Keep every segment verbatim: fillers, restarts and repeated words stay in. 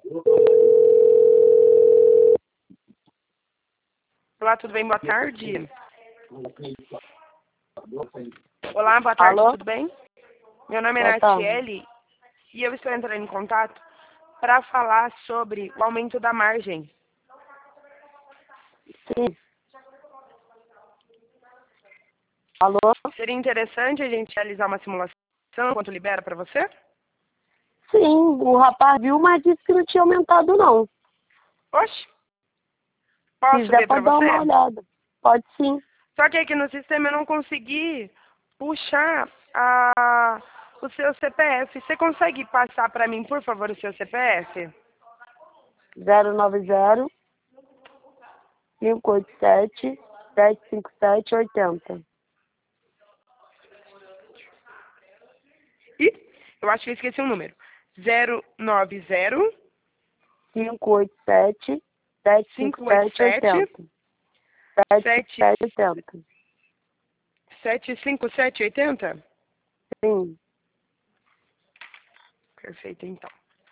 Olá, tudo bem? Boa tarde. Olá, boa tarde, Alô? tudo bem? Meu nome é Boa tarde. Natiele e eu estou entrando em contato para falar sobre o aumento da margem. Sim. Alô? Seria interessante a gente realizar uma simulação enquanto libera para você? Sim, o rapaz viu, mas disse que não tinha aumentado, não. Oxe, Se posso quiser, ver para pode dar uma você? olhada. Pode sim. Só que aqui no sistema eu não consegui puxar a, o seu C P F. Você consegue passar para mim, por favor, o seu C P F? zero nove zero, cinco oito sete, sete cinco sete, oito zero. Ih, eu acho que eu esqueci um número. zero nove zero, cinco oito sete, sete cinco cinco oito sete, oito sete, zero. sete cinco sete sete, oito zero. sete cinco sete oito zero? Sim. Perfeito, então.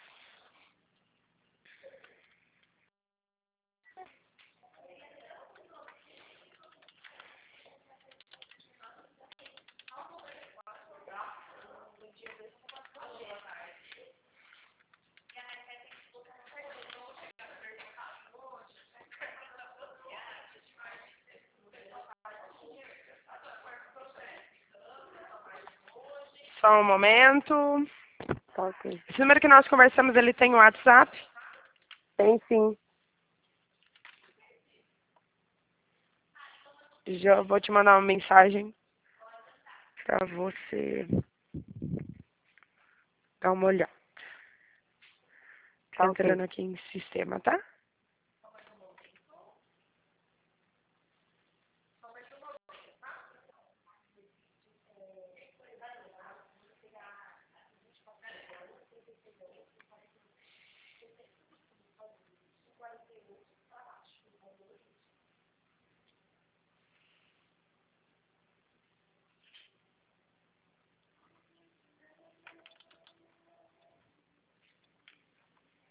Só um momento. Tá ok. Esse número que nós conversamos, ele tem o WhatsApp? Tem sim. Já vou te mandar uma mensagem para você dar uma olhada. Tô Tá ok. entrando aqui em sistema, tá?